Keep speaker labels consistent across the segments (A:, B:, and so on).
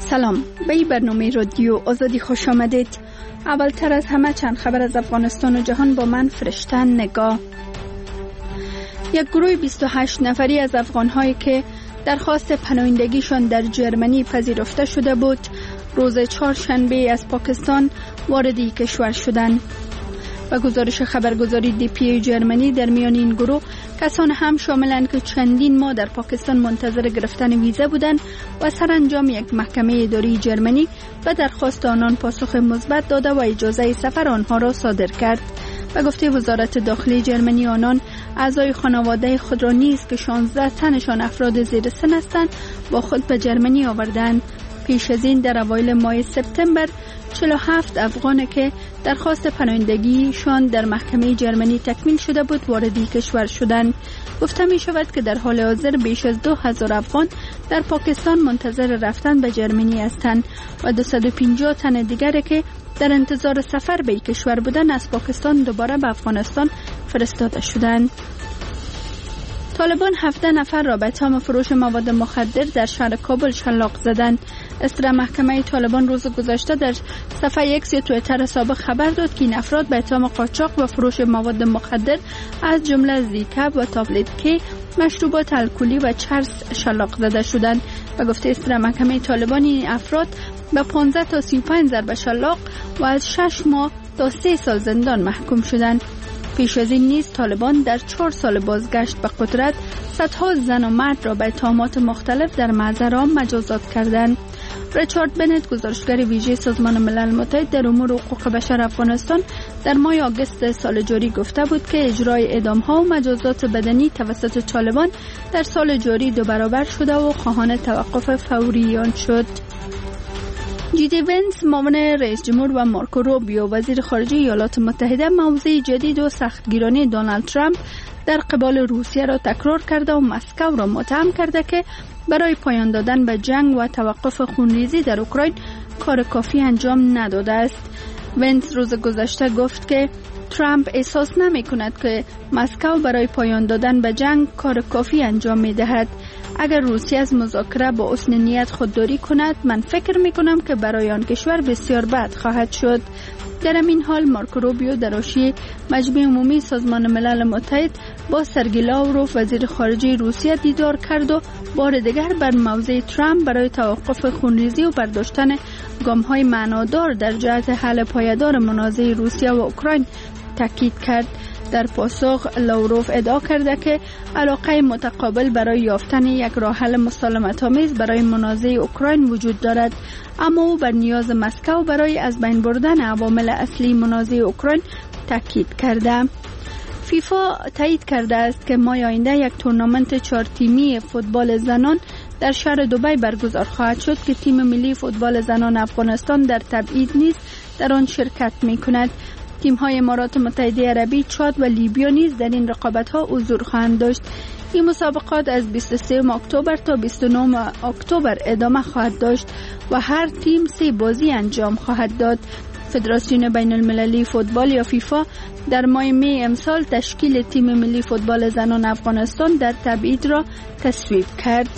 A: سلام، به این برنامه رادیو آزادی خوش آمدید. اولتر از همه چند خبر از افغانستان و جهان با من فرشته نگاه. یک گروه 28 نفری از افغان‌هایی که درخواست پناهندگیشان در جرمنی پذیرفته شده بود، روز چهارشنبه از پاکستان وارد کشور شدند. و گزارش خبرگزاری DPA جرمنی در میان این گروه کسان هم شاملند که چندین ماه در پاکستان منتظر گرفتن ویزا بودند و سرانجام یک محکمه اداری جرمنی به درخواست آنان پاسخ مثبت داده و اجازه سفر آنها را صادر کرد. و گفته وزارت داخلی جرمنی آنان اعضای خانواده خود را نیز که 16 تنشان افراد زیر سن هستند با خود به جرمنی آوردند. پیش از این در اوایل ماه سپتامبر 47 افغان که درخواست پناهندگیشان در محکمه جرمنی تکمیل شده بود وارد کشور شدند. گفته می شود که در حال حاضر بیش از 2000 افغان در پاکستان منتظر رفتن به جرمنی هستند و 250 تن دیگر که در انتظار سفر به کشور بودند از پاکستان دوباره به افغانستان فرستاده شدند. طالبان 17 نفر را به اتهام فروش مواد مخدر در شهر کابل شلاق زدند. اصدر محکمه طالبان روز گذشته در صفحه اکس توییتر سابق خبر داد که این افراد به اتهام قاچاق و فروش مواد مخدر از جمله زیکب و تابلت کی، مشروبات الکلی و چرس شلاق زده شدند. و گفته اصدر محکمه طالبان این افراد به 15 تا 35 ضربه شلاق و از 6 ماه تا 3 سال زندان محکوم شدند. پیش از این نیز طالبان در 4 سال بازگشت به قدرت صدها زن و مرد را به اتهامات مختلف در محضر عام مجازات کردند. ریچارد بنت، گزارشگر ویژه سازمان ملل متحد در امور حقوق بشر افغانستان، در ماه آگوست سال جاری گفته بود که اجرای اعدام‌ها و مجازات بدنی توسط طالبان در سال جاری 2 برابر شده و خواهان توقف فوری آن شد. جی.دی. ونس، معاون رئیس جمهور، و مارکو روبیو، وزیر خارجه ایالات متحده، موضع جدید و سختگیرانه دونالد ترامپ در قبال روسیه را تکرار کرده و مسکو را متهم کرده که برای پایان دادن به جنگ و توقف خونریزی در اوکراین کار کافی انجام نداده است. ونس روز گذشته گفت که ترامپ احساس نمی کند که مسکو برای پایان دادن به جنگ کار کافی انجام می دهد. اگر روسیه از مذاکره با حسن نیت خودداری کند، من فکر می کنم که برای آن کشور بسیار بد خواهد شد. در این حال مارکو روبیو در حاشیه مجمع عمومی سازمان ملل متحد با سرگئی لاوروف، وزیر خارجه روسیه، دیدار کرد و بار دیگر بر موضع ترامپ برای توقف خونریزی و برداشتن گام‌های معنادار در جهت حل پایدار منازعه روسیه و اوکراین تاکید کرد. در پاسخ لاوروف ادعا کرده که علاقه متقابل برای یافتن یک راه حل مسالمت‌آمیز برای منازعه اوکراین وجود دارد، اما او بر نیاز مسکو برای از بین بردن عوامل اصلی منازعه اوکراین تاکید کرده. فیفا تایید کرده است که ماه آینده یک تورنمنت 4 تیمی فوتبال زنان در شهر دبی برگزار خواهد شد که تیم ملی فوتبال زنان افغانستان در تبعید نیز در آن شرکت می‌کند. تیم‌های امارات متحده عربی، چاد و لیبیا نیز در این رقابت‌ها حضور خواهند داشت. این مسابقات از 23 اکتبر تا 29 اکتبر ادامه خواهد داشت و هر تیم 3 بازی انجام خواهد داد. فدراسیون بین المللی فوتبال یا فیفا در ماه می امسال تشکیل تیم ملی فوتبال زنان افغانستان در تبعید را تصویب کرد.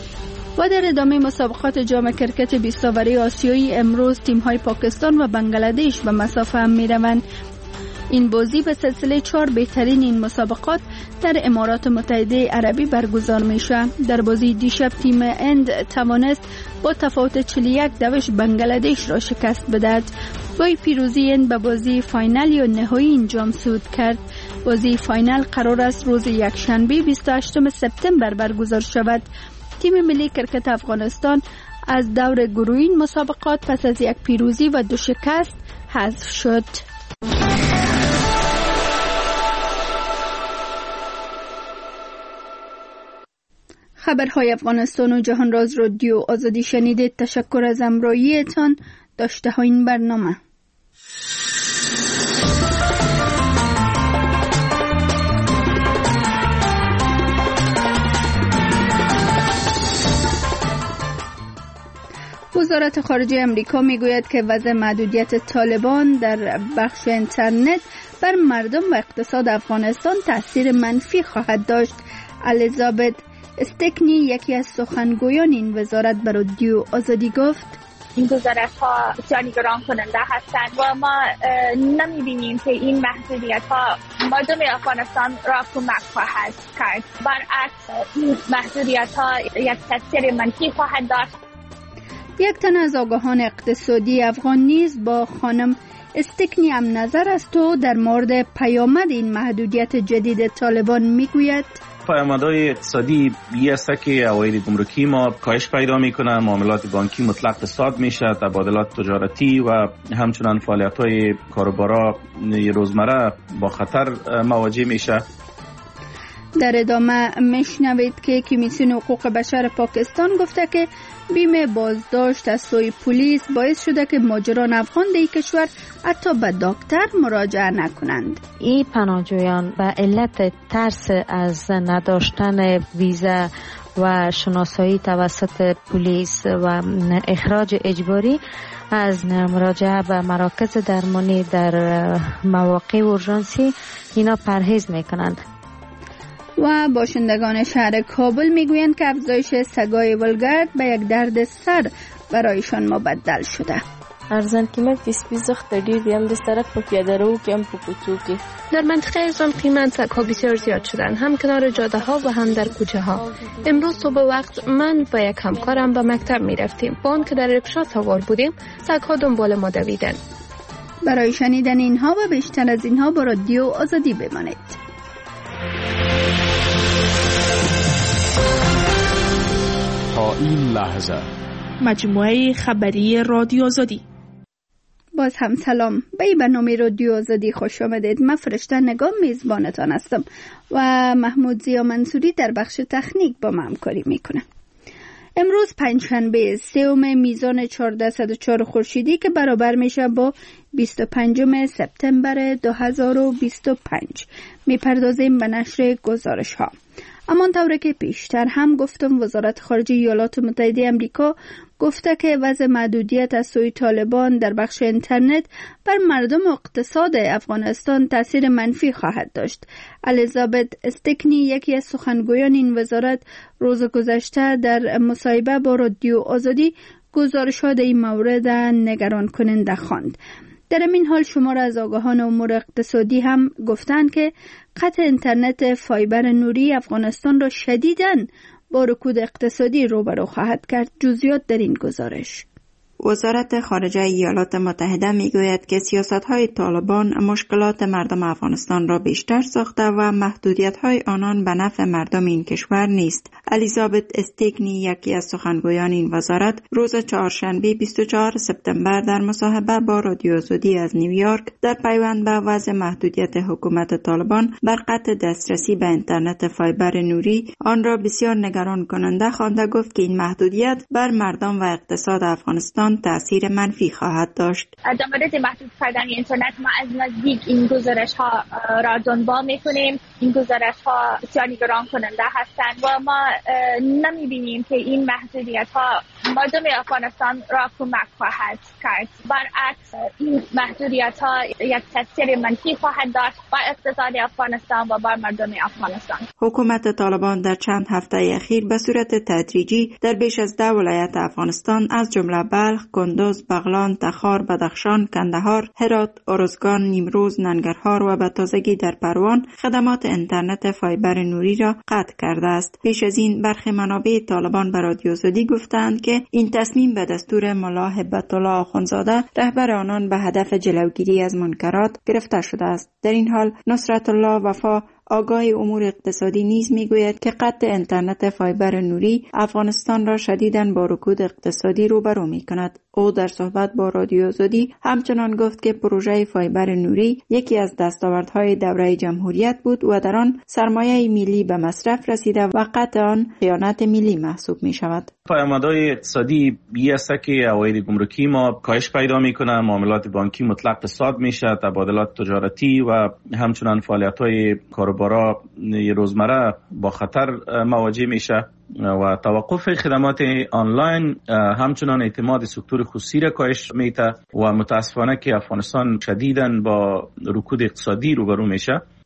A: و در ادامه مسابقات جام کرکت 20 اوری آسیایی امروز تیم‌های پاکستان و بنگلادش به مسافه هم می‌روند. این بازی به سلسله 4 بهترین این مسابقات در امارات متحده عربی برگزار میشه. در بازی دیشب تیم هند توانست با تفاوت 41 بنگلادش را شکست بدهد. با پیروزی هند به بازی فاینال یا نهایی این جام صعود کرد. بازی فاینال قرار است روز یکشنبه 28 سپتامبر برگزار شود. تیم ملی کرکت افغانستان از دور گروهی مسابقات پس از یک پیروزی و 2 شکست حذف شد. خبرهای افغانستان و جهان را از رادیو آزادی شنیدید. تشکر از همراهیتان. داشته های این برنامه. وزارت خارجه امریکا میگوید که وضع محدودیت طالبان در بخش اینترنت بر مردم و اقتصاد افغانستان تأثیر منفی خواهد داشت. الیزابت استکنی یکی از سخنگویان این وزارت به رادیو آزادی گفت
B: این گزارش ها بسیار نگران کننده هستند و ما نمی‌بینیم که این محدودیت ها مردم افغانستان را کمک خواهد کرد. برعکس این محدودیت ها یک تاثیر منفی خواهد داشت.
A: یک تن از آگاهان اقتصادی افغان نیز با خانم استکنی هم نظر است و در مورد پیامد این محدودیت جدید طالبان میگوید
C: پیامدهای اقتصادی یه است که عواید گمرکی ما کاهش پیدا میکنه، معاملات بانکی مطلق اقتصاد میشه، تبادلات تجارتی و همچنان فعالیت‌های کاروبارا روزمره با خطر مواجه میشه.
A: در ادامه میشنوید که کمیسیون حقوق بشر پاکستان گفته که بیم بازداشت از سوی پلیس باعث شده که مهاجران افغان در کشور حتی به دکتر مراجعه نکنند.
D: این پناهجویان به علت ترس از نداشتن ویزا و شناسایی توسط پلیس و اخراج اجباری از مراجعه به مراکز درمانی در مواقع اورژانسی اینا پرهیز میکنند.
A: و باشندگان شهر کابل میگویند که افزایش سگای ولگرد به یک درد سر برایشان مبدل شده.
E: ارزان قیمت سپیزخ تدیر هم دست طرف په پیاده رو که هم په کوڅو کې.
F: در منطقه ارزان قیمت سگ‌ها بسیار زیاد شدن، هم کنار جاده ها و هم در کوچه ها. امروز صبح وقت من و یک همکارم به مکتب می رفتیم. با آن که در رکشا سوار بودیم سگ‌ها دنبال ما دویدند.
A: برای شنیدن اینها و بیشتر از اینها با رادیو آزادی بمانید.
G: تا این لحظه
H: مجموعه خبری رادیو آزادی.
A: باز هم سلام، به این برنامه رادیو آزادی خوش آمدید. من فرشته نگام میزبانتان هستم و محمود زیا منصوری در بخش تکنیک با من همکاری میکنه. امروز پنجشنبه 3 میزان 1404 خورشیدی که برابر میشه با 25 سپتامبر 2025. میپردازیم به نشر گزارش ها. همانطور که پیشتر هم گفتم، وزارت خارجه ایالات متحده آمریکا گفته که وضع محدودیت از سوی طالبان در بخش اینترنت بر مردم و اقتصاد افغانستان تاثیر منفی خواهد داشت. الیزابت استکنی یکی از سخنگویان این وزارت روز گذشته در مصاحبه با رادیو آزادی گزارشات این مورد نگران کننده خواند. در این حال شمار از آگاهان امور اقتصادی هم گفتند که قطع اینترنت فایبر نوری افغانستان را شدیداً با رکود اقتصادی روبرو خواهد کرد. جزئیات در این گزارش.
I: وزارت خارجه ایالات متحده میگوید که سیاست‌های طالبان مشکلات مردم افغانستان را بیشتر ساخته و محدودیت‌های آنان به نفع مردم این کشور نیست. الیزابت استکنی یکی از سخنگویان این وزارت روز چهارشنبه 24 سپتامبر در مصاحبه با رادیو آزادی از نیویورک در پیوند به وضع محدودیت حکومت طالبان بر قطع دسترسی به اینترنت فایبر نوری آن را بسیار نگران کننده خوانده گفت که این محدودیت بر مردم و اقتصاد افغانستان تأثیر منفی خواهد داشت.
B: در مورد محدود کردن اینترنت ما از نزدیک این گزارش ها را دنبال میکنیم. این گزارش ها بسیار نگران کننده هستند و ما نمیبینیم که این محدودیت ها مردم افغانستان را کمک خواهد کرد. برعکس این محدودیت ها یک تاثیر منفی خواهد داشت بر اقتصاد افغانستان و بر مردم افغانستان.
I: حکومت طالبان در چند هفته اخیر به صورت تدریجی در بیش از 10 ولایت افغانستان از جمله بلخ، کندوز، بغلان، تخار، بدخشان، کندهار، هرات، ارزگان، نیمروز، ننگرهار و به تازگی در پروان خدمات اینترنت فایبر نوری را قطع کرده است. پیش از این برخی منابع طالبان به رادیو آزادی گفتند که این تصمیم به دستور ملا هبت الله آخوندزاده رهبر آنان به هدف جلوگیری از منکرات گرفته شده است. در این حال نصرت الله وفا آگاه امور اقتصادی نیز میگوید که قطع اینترنت فایبر نوری افغانستان را شدیداً با رکود اقتصادی روبرو می‌کند. او در صحبت با رادیو آزادی همچنان گفت که پروژه فایبر نوری یکی از دستاوردهای دوره جمهوریت بود و در آن سرمایه ملی به مصرف رسیده و قطع آن خیانت ملی محسوب می‌شود.
C: پیامدهای اقتصادی یه است که عواید گمرکی ما کاهش پیدا می‌کنه، معاملات بانکی مطلق اقتصاد میشه، تبادلات تجارتی و همچنان فعالیت‌های کاروبارا روزمره با خطر مواجه میشه و توقف خدمات آنلاین همچنان اعتماد سکتور خصوصی را کاهش میده و متاسفانه که افغانستان شدیداً با رکود اقتصادی روبرو میشه.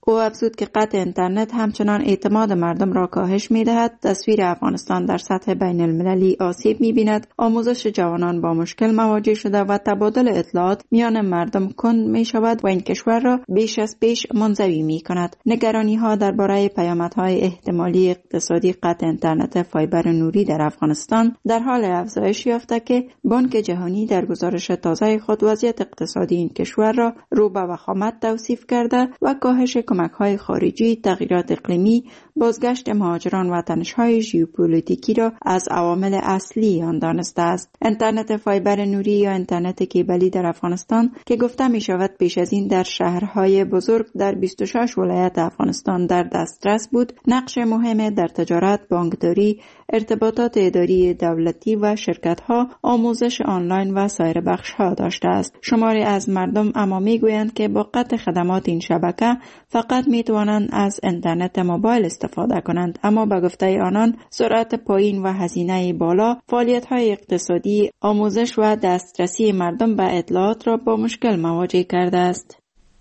I: او افزود که قطع اینترنت همچنان اعتماد مردم را کاهش می‌دهد، تصویر افغانستان در سطح بین المللی آسیب می‌بیند، آموزش جوانان با مشکل مواجه شده و تبادل اطلاعات میان مردم کند می‌شود و این کشور را بیش از پیش منزوی می‌کند. نگرانی‌ها درباره پیامدهای احتمالی اقتصادی قطع اینترنت فایبر نوری در افغانستان در حال افزایش یافته که بانک جهانی در گزارش تازه خود وضعیت اقتصادی این کشور را رو به وخامت توصیف کرده و کاهش کمک‌های خارجی، تغییرات اقلیمی، بازگشت مهاجران و تنش‌های ژئوپلیتیکی را از عوامل اصلی آن دانسته است. اینترنت فایبر نوری یا اینترنت کیبلی در افغانستان که گفته می‌شود پیش از این در شهرهای بزرگ در 26 ولایت افغانستان در دسترس بود، نقش مهم در تجارت، بانکداری، ارتباطات اداری دولتی و شرکت‌ها، آموزش آنلاین و سایر بخش‌ها داشته است. شماری از مردم اما می‌گویند که با قطع خدمات این شبکه فقط می‌توانند از اینترنت موبایل استفاده کنند، اما به گفته آنان سرعت پایین و هزینه بالا، فعالیت‌های اقتصادی، آموزش و دسترسی مردم به اطلاعات را با مشکل مواجه کرده است.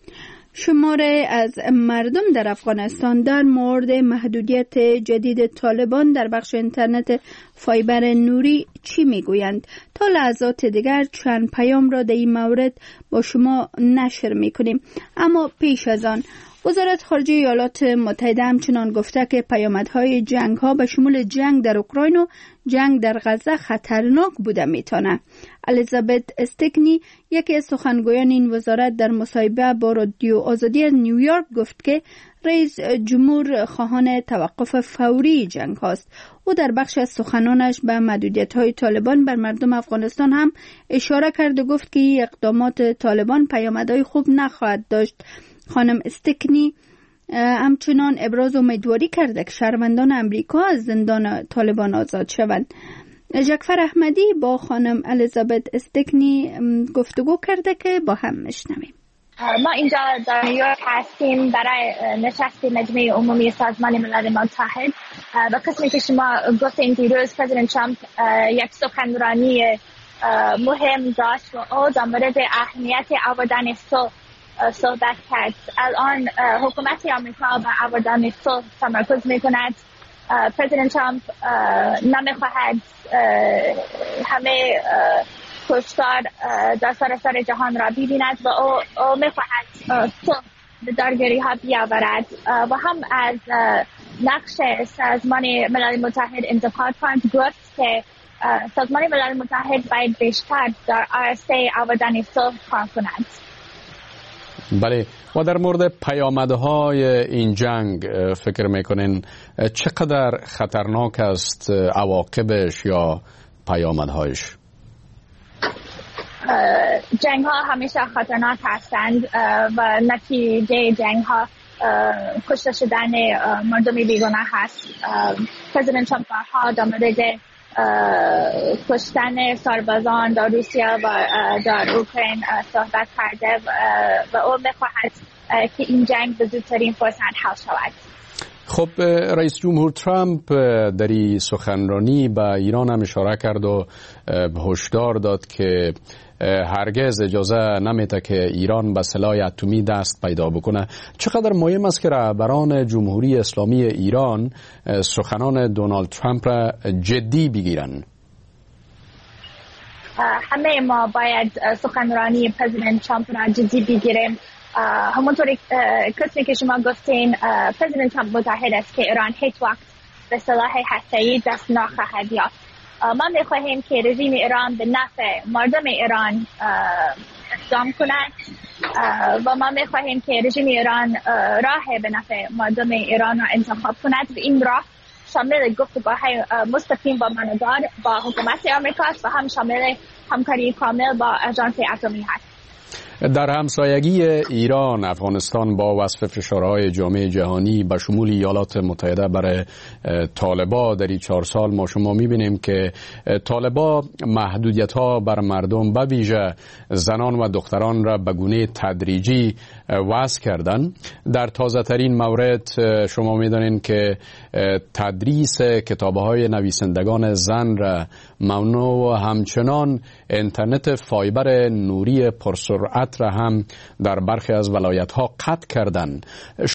A: شماره از مردم در افغانستان در مورد محدودیت جدید طالبان در بخش اینترنت فایبر نوری چی میگویند؟ تا لحظات دیگر چند پیام را در این مورد با شما نشر میکنیم. اما پیش از آن وزارت خارجه ایالات متحده همچنان گفته که پیامدهای جنگ ها به شمول جنگ در اوکراین و جنگ در غزه خطرناک بوده میتونه. الیزابت استکنی یکی از سخنگویان این وزارت در مصاحبه با رادیو آزادی نیویورک گفت که رئیس جمهور خواهان توقف فوری جنگ هاست. او در بخش از سخنانش به محدودیت های طالبان بر مردم افغانستان هم اشاره کرد و گفت که اقدامات طالبان پیامدهای خوب نخواهد داشت. خانم استکنی همچنان ابراز امیدواری کرده که شهروندان امریکا از زندان طالبان آزاد شوند. جعفر احمدی با خانم الیزابت استکنی گفتگو کرده که با هم میشنویم.
B: ما اینجا در نیویورک هستیم برای نشست مجمع عمومی سازمان ملل متحد و قسمی که شما گفتین دیروز پرزیدنت ترامپ یک سخنرانی مهم داشت و او در مورد اهمیت آوردن صلح صحبت کرد. الان حکومت آمریکا به آوردن صلح تمرکز میکند. پرزیدنت ترامپ نمیخواهد همه کشتار در سراسر جهان را ببیند و او میخواهد صلح به درگیری ها بیاورد و هم از نقش سازمان ملل متحد انتقاد کرد. گفت که سازمان ملل متحد باید بیشتر در عرصه آوردن صلح کار کند.
G: بله، و در مورد پیامدهای این جنگ فکر میکنین چقدر خطرناک است عواقبش یا پیامدهایش؟
B: جنگ ها همیشه خطرناک هستند و نتیجه جنگ ها کشته شدن مردم بیگناه هست. پرزیدنت ترامپ بارها در مورد کشتن سربازان در روسیه و در اوکراین صحبت کرده و او میخواهد که این جنگ به زودترین فرصت حل شود.
G: خب رئیس جمهور ترامپ در این سخنرانی به ایران هم اشاره کرد و هشدار داد که هرگز اجازه نمیده که ایران به سلاح اتمی دست پیدا بکنه. چقدر مهم است که رهبران جمهوری اسلامی ایران سخنان دونالد ترامپ را جدی بگیرن؟
B: همه ما باید سخنرانی پرزیدنت ترامپ را جدی بگیریم. همونطوری کسی که شما گفتین پرزیدنت ترامپ متحد است که ایران هیچ وقت به سلاح هسته‌ای دست نخواهد یافت. ما میخواهیم که رژیم ایران به نفع مردم ایران اقدام کند و ما میخواهیم که رژیم ایران راه به نفع مردم ایران را انتخاب کند و این راه شامل گفتگوهای مستقیم با ماندار با حکومت آمریکا است و هم شامل همکاری کامل با آژانس اتمی است.
G: در همسایگی ایران افغانستان با وصف فشارهای جامعه جهانی به شمول ایالات متحده برای طالبان در این 4 سال ما شما میبینیم که طالبان محدودیت‌ها بر مردم به ویژه زنان و دختران را به گونه تدریجی وضع کردن. در تازه ترین مورد شما میدانید که تدریس کتاب‌های نویسندگان زن را ممنوع و همچنان اینترنت فایبر نوری پرسرعت را هم در برخی از ولایت‌ها قطع کردند.